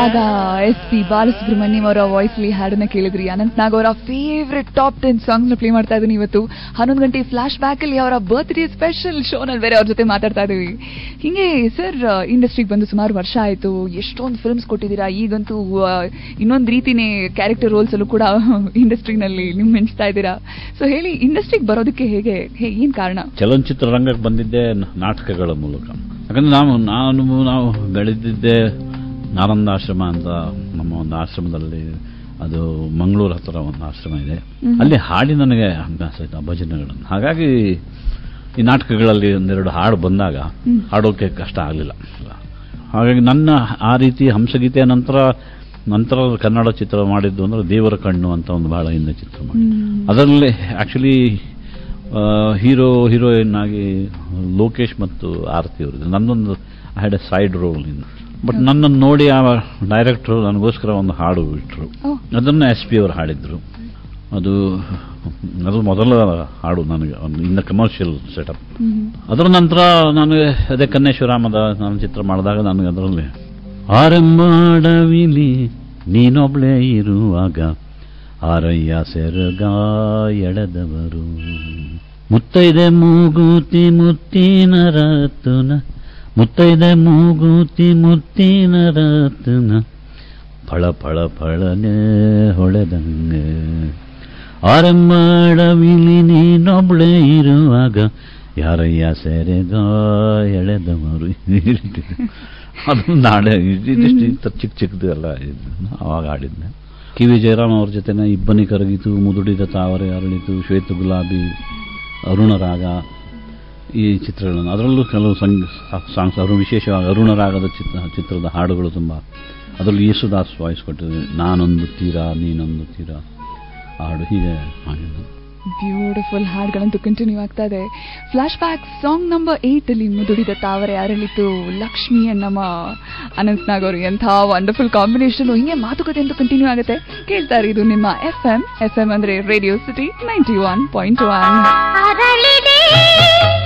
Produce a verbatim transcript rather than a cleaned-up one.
ಇವಾಗ S P Balasubrahmanyam ಅವರ voice ಅಲ್ಲಿ ಹಾಡನ್ನ ಕೇಳಿದ್ರಿ. ಅನಂತ್ ನಾಗ್ ಅವರ ಫೇವ್ರೆಟ್ ಟಾಪ್ ಟೆನ್ ಸಾಂಗ್ಸ್ ನ ಪ್ಲೇ ಮಾಡ್ತಾ ಇದೀನಿ ಇವತ್ತು ಹನ್ನೊಂದು ಗಂಟೆ ಫ್ಲಾಶ್ ಬ್ಯಾಕ್ ಅಲ್ಲಿ. ಅವರ ಬರ್ತ್ಡೇ ಸ್ಪೆಷಲ್ ಶೋನಲ್ಲಿ ಬೇರೆ ಅವ್ರ ಜೊತೆ ಮಾತಾಡ್ತಾ ಇದೀವಿ. ಹಿಂಗೆ ಸರ್ ಇಂಡಸ್ಟ್ರಿಗೆ ಬಂದು ಸುಮಾರು ವರ್ಷ ಆಯ್ತು, ಎಷ್ಟೊಂದು ಫಿಲ್ಮ್ಸ್ ಕೊಟ್ಟಿದ್ದೀರಾ. ಈಗಂತೂ ಇನ್ನೊಂದು ರೀತಿನೇ ಕ್ಯಾರೆಕ್ಟರ್ ರೋಲ್ಸ್ ಅಲ್ಲೂ ಕೂಡ ಇಂಡಸ್ಟ್ರಿನಲ್ಲಿ ನಿಮ್ ಮಿಂಚ್ತಾ ಇದ್ದೀರಾ. ಸೊ ಹೇಳಿ, ಇಂಡಸ್ಟ್ರಿಗೆ ಬರೋದಕ್ಕೆ ಹೇಗೆ, ಏನ್ ಕಾರಣ? ಚಲನಚಿತ್ರ ರಂಗಕ್ಕೆ ಬಂದಿದ್ದೆ ನಾಟಕಗಳ ಮೂಲಕ. ಯಾಕಂದ್ರೆ ನಾವು ನಾನು ನಾವು ಬೆಳೆದಿದ್ದೆ ನಾನಂದ ಆಶ್ರಮ ಅಂತ ನಮ್ಮ ಒಂದು ಆಶ್ರಮದಲ್ಲಿ, ಅದು ಮಂಗಳೂರು ಹತ್ರ ಒಂದು ಆಶ್ರಮ ಇದೆ. ಅಲ್ಲಿ ಹಾಡಿ ನನಗೆ ಅಭ್ಯಾಸ ಆಯ್ತು, ಭಜನೆಗಳನ್ನು. ಹಾಗಾಗಿ ಈ ನಾಟಕಗಳಲ್ಲಿ ಒಂದೆರಡು ಹಾಡು ಬಂದಾಗ ಹಾಡೋಕೆ ಕಷ್ಟ ಆಗಲಿಲ್ಲ. ಹಾಗಾಗಿ ನನ್ನ ಆ ರೀತಿ ಹಂಸಗೀತೆಯ ನಂತರ ನಂತರ ಕನ್ನಡ ಚಿತ್ರ ಮಾಡಿದ್ದು ಅಂದ್ರೆ ದೇವರ ಕಣ್ಣು ಅಂತ ಒಂದು ಬಹಳ ಹಿಂದೆ ಚಿತ್ರ ಮಾಡಿ, ಅದರಲ್ಲಿ ಆಕ್ಚುಲಿ ಹೀರೋ ಹೀರೋಯಿನ್ ಆಗಿ ಲೋಕೇಶ್ ಮತ್ತು ಆರತಿ ಅವರಿದ್ರು. ನನ್ನೊಂದು I had a side role in. But ನನ್ನನ್ನು ನೋಡಿ ಆ ಡೈರೆಕ್ಟರ್ ನನಗೋಸ್ಕರ ಒಂದು ಹಾಡು ಬಿಟ್ಟರು. ಅದನ್ನು ಎಸ್ ಪಿ ಅವರು ಹಾಡಿದ್ರು. ಅದು ಅದು ಮೊದಲ ಹಾಡು ನನಗೆ ಇನ್ ದ ಕಮರ್ಷಿಯಲ್ ಸೆಟಪ್. ಅದರ ನಂತರ ನಾನು ಅದೇ ಕನ್ನೇಶ್ವರಾಮದ ನಾನು ಚಿತ್ರ ಮಾಡಿದಾಗ ನನಗೆ ಅದರಲ್ಲಿ ಆರಂಭಾಡವಿಲಿ ನೀನೊಬ್ಳೇ ಇರುವಾಗ ಆರಯ್ಯ ಸೆರಗ ಎಳೆದವರು ಮುತ್ತೈದೆ ಮೂಗೂತಿ ಮುತ್ತಿನ ರತುನ ಮುತ್ತೈದೆ ಮೂಗೂತಿ ಮುತ್ತಿನ ರತುನ ಫಳ ಫಳ ಫಳನೆ ಹೊಳೆದಂಗೆ ಆರಂಭಾಡವಿಲಿ ನೀನೊಬ್ಳೇ ಇರುವಾಗ ಯಾರಯ್ಯ ಸೆರೆಗ ಎಳೆದವರು. ಅದು ನಾಳೆ ಇದಿಷ್ಟು ಚಿಕ್ಕ ಚಿಕ್ಕದು ಎಲ್ಲ ಅವಾಗ ಆಡಿದ್ದೆ. ಕೆ ವಿ ಜಯರಾಮ್ ಅವ್ರ ಜೊತೆನ ಇಬ್ಬನಿ ಕರಗಿತು, ಮುದುಡಿದ ತಾವರೆ ಅರಳಿತು, ಶ್ವೇತ ಗುಲಾಬಿ, ಅರುಣರಾಗ, ಈ ಚಿತ್ರಗಳನ್ನು. ಅದರಲ್ಲೂ ಕೆಲವು ಸಾಂಗ್ಸ್ ಅವರು ವಿಶೇಷವಾಗಿ ಅರುಣರಾಗದ ಚಿತ್ರ ಚಿತ್ರದ ಹಾಡುಗಳು ತುಂಬ. ಅದರಲ್ಲಿ ಯೇಸುದಾಸ್ ವಾಯ್ಸ್ ಕೊಟ್ಟಿದೆ. ನಾನೊಂದು ತೀರ ನೀನೊಂದು ತೀರ ಹಾಡು, ಹೀಗೆ ಹಾಡಿದ್ದು. ಬ್ಯೂಟಿಫುಲ್ ಹಾಡುಗಳಂತೂ ಕಂಟಿನ್ಯೂ ಆಗ್ತಾ ಇದೆ. Flashback song number eight ಅಲ್ಲಿ ಮುದುಡಿದ ತಾವರೆ ಅರಳಿತು, ಲಕ್ಷ್ಮಿ ನಮ್ಮ ಅನಂತ್ ನಾಗ್ ಅವರು. ಎಂಥ ವಂಡರ್ಫುಲ್ ಕಾಂಬಿನೇಷನ್. ಹಿಂಗೆ ಮಾತುಕತೆ ಅಂತೂ ಕಂಟಿನ್ಯೂ ಆಗುತ್ತೆ. ಕೇಳ್ತಾರೆ, ಇದು ನಿಮ್ಮ ಎಫ್ ಎಂ ಎಫ್ ಎಂ ಅಂದ್ರೆ Radio City ninety one point one.